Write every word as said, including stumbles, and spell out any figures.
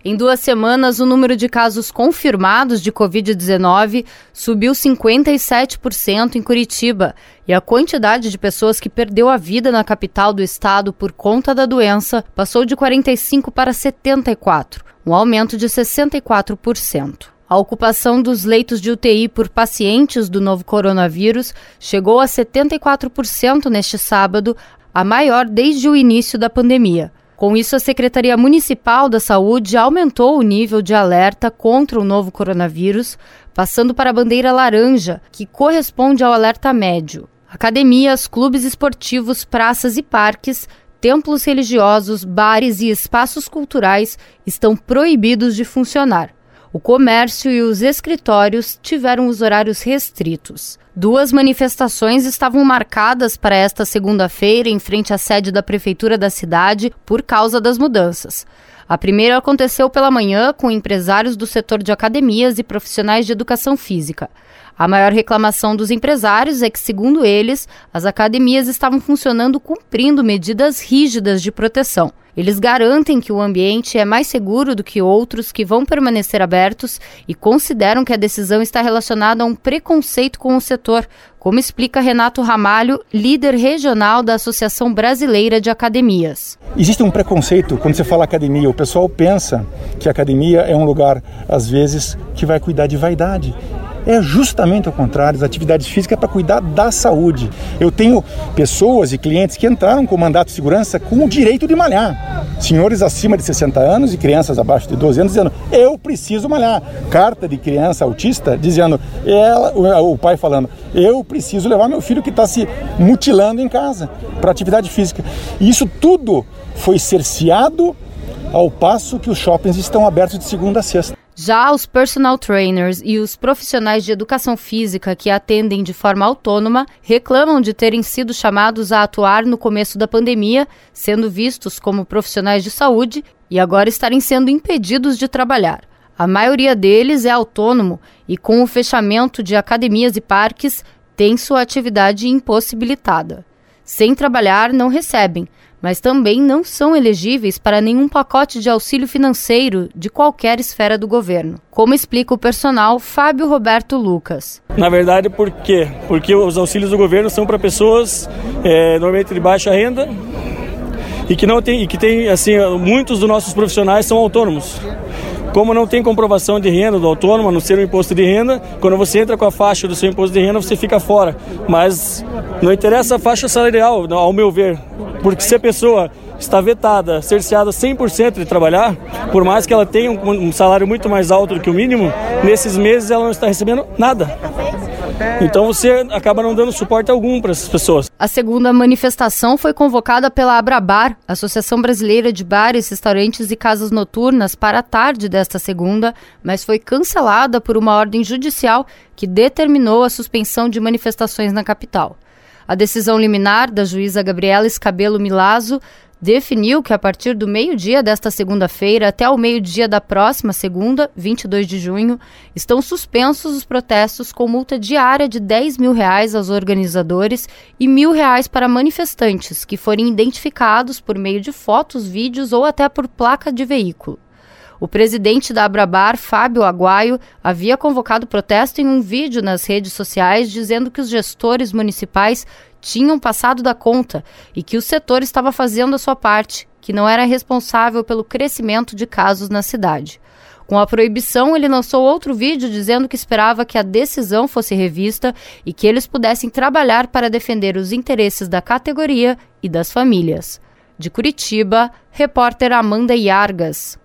Em duas semanas, o número de casos confirmados de covid dezenove subiu cinquenta e sete por cento em Curitiba e a quantidade de pessoas que perdeu a vida na capital do estado por conta da doença passou de quarenta e cinco para setenta e quatro, um aumento de sessenta e quatro por cento. A ocupação dos leitos de U T I por pacientes do novo coronavírus chegou a setenta e quatro por cento neste sábado, a maior desde o início da pandemia. Com isso, a Secretaria Municipal da Saúde aumentou o nível de alerta contra o novo coronavírus, passando para a bandeira laranja, que corresponde ao alerta médio. Academias, clubes esportivos, praças e parques, templos religiosos, bares e espaços culturais estão proibidos de funcionar. O comércio e os escritórios tiveram os horários restritos. Duas manifestações estavam marcadas para esta segunda-feira em frente à sede da Prefeitura da cidade por causa das mudanças. A primeira aconteceu pela manhã com empresários do setor de academias e profissionais de educação física. A maior reclamação dos empresários é que, segundo eles, as academias estavam funcionando cumprindo medidas rígidas de proteção. Eles garantem que o ambiente é mais seguro do que outros que vão permanecer abertos e consideram que a decisão está relacionada a um preconceito com o setor, como explica Renato Ramalho, líder regional da Associação Brasileira de Academias. Existe um preconceito quando você fala academia. O pessoal pensa que a academia é um lugar, às vezes, que vai cuidar de vaidade. É justamente ao contrário, as atividades físicas é para cuidar da saúde. Eu tenho pessoas e clientes que entraram com mandato de segurança com o direito de malhar. Senhores acima de sessenta anos e crianças abaixo de doze anos dizendo, eu preciso malhar. Carta de criança autista dizendo, ela, o pai falando, eu preciso levar meu filho que está se mutilando em casa para atividade física. E isso tudo foi cerceado ao passo que os shoppings estão abertos de segunda a sexta. Já os personal trainers e os profissionais de educação física que atendem de forma autônoma reclamam de terem sido chamados a atuar no começo da pandemia, sendo vistos como profissionais de saúde e agora estarem sendo impedidos de trabalhar. A maioria deles é autônomo e, com o fechamento de academias e parques, tem sua atividade impossibilitada. Sem trabalhar, não recebem, mas também não são elegíveis para nenhum pacote de auxílio financeiro de qualquer esfera do governo, como explica o personal Fábio Roberto Lucas. Na verdade, por quê? Porque os auxílios do governo são para pessoas é, normalmente de baixa renda e que não tem, e que tem, assim, muitos dos nossos profissionais são autônomos. Como não tem comprovação de renda do autônomo, a não ser o imposto de renda, quando você entra com a faixa do seu imposto de renda, você fica fora. Mas não interessa a faixa salarial, ao meu ver, porque se a pessoa está vetada, cerceada cem por cento de trabalhar, por mais que ela tenha um, um salário muito mais alto do que o mínimo, nesses meses ela não está recebendo nada. Então você acaba não dando suporte algum para essas pessoas. A segunda manifestação foi convocada pela Abrabar, Associação Brasileira de Bares, Restaurantes e Casas Noturnas, para a tarde desta segunda, mas foi cancelada por uma ordem judicial que determinou a suspensão de manifestações na capital. A decisão liminar da juíza Gabriela Scabelo Milazzo definiu que a partir do meio-dia desta segunda-feira até o meio-dia da próxima segunda, vinte e dois de junho, estão suspensos os protestos com multa diária de dez mil reais aos organizadores e mil reais para manifestantes que forem identificados por meio de fotos, vídeos ou até por placa de veículo. O presidente da Abrabar, Fábio Aguaio, havia convocado protesto em um vídeo nas redes sociais dizendo que os gestores municipais tinham passado da conta e que o setor estava fazendo a sua parte, que não era responsável pelo crescimento de casos na cidade. Com a proibição, ele lançou outro vídeo dizendo que esperava que a decisão fosse revista e que eles pudessem trabalhar para defender os interesses da categoria e das famílias. De Curitiba, repórter Amanda Iargas.